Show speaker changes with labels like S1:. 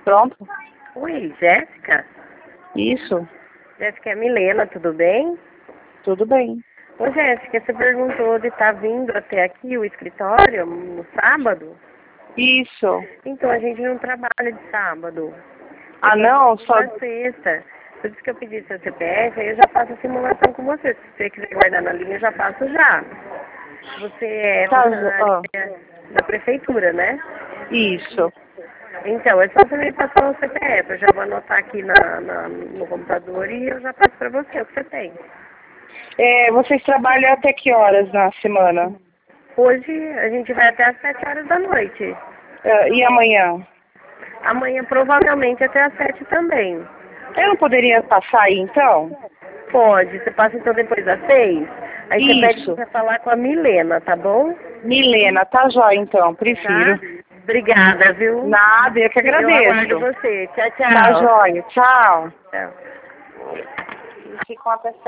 S1: Pronto?
S2: Oi, Jéssica?
S1: Isso.
S2: Jéssica é a Milena, tudo bem?
S1: Tudo bem.
S2: Ô, Jéssica, você perguntou de estar vindo até aqui o escritório no sábado?
S1: Isso.
S2: Então, a gente não trabalha de sábado.
S1: Ah, não? Só...
S2: Na sexta. Por isso que eu pedi seu CPF, aí eu já faço a simulação com você. Se você quiser guardar na linha, eu já faço já. Você é
S1: Tá,
S2: funcionária da prefeitura, né?
S1: Isso.
S2: Então, é só você me passar o CPF. Eu já vou anotar aqui no computador e eu já passo para você o que você tem.
S1: Vocês trabalham até que horas na semana?
S2: Hoje a gente vai até às 7 horas da noite.
S1: E amanhã?
S2: Amanhã provavelmente até às 7 também.
S1: Eu não poderia passar aí, então?
S2: Pode. Você passa então depois das 6? Aí você pede
S1: Isso.
S2: para falar com a Milena, tá bom?
S1: Milena, tá jóia, então. Prefiro.
S2: Tá? Obrigada, viu?
S1: Nada, eu que
S2: Eu aguardo
S1: agradeço.
S2: você. Tchau,
S1: Tá
S2: tchau.
S1: jóia. Tchau.
S2: Tchau.
S1: Ficam até